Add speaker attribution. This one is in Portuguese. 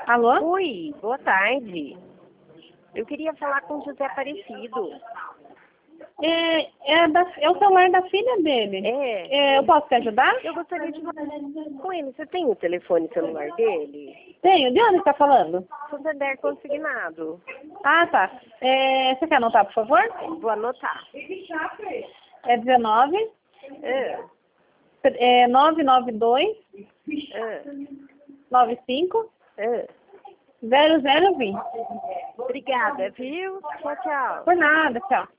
Speaker 1: Alô?
Speaker 2: Oi, boa tarde. Eu queria falar com o José Aparecido.
Speaker 1: É o celular da filha dele. Eu posso te ajudar?
Speaker 2: Eu gostaria de falar com ele. Você tem o telefone celular dele?
Speaker 1: Tenho. De onde você está falando?
Speaker 2: Santander Consignado.
Speaker 1: Ah, tá. Você quer anotar, por favor?
Speaker 2: Vou anotar.
Speaker 1: É 19 992 95 0020.
Speaker 2: Obrigada, viu? Tchau, tchau.
Speaker 1: Por nada, tchau.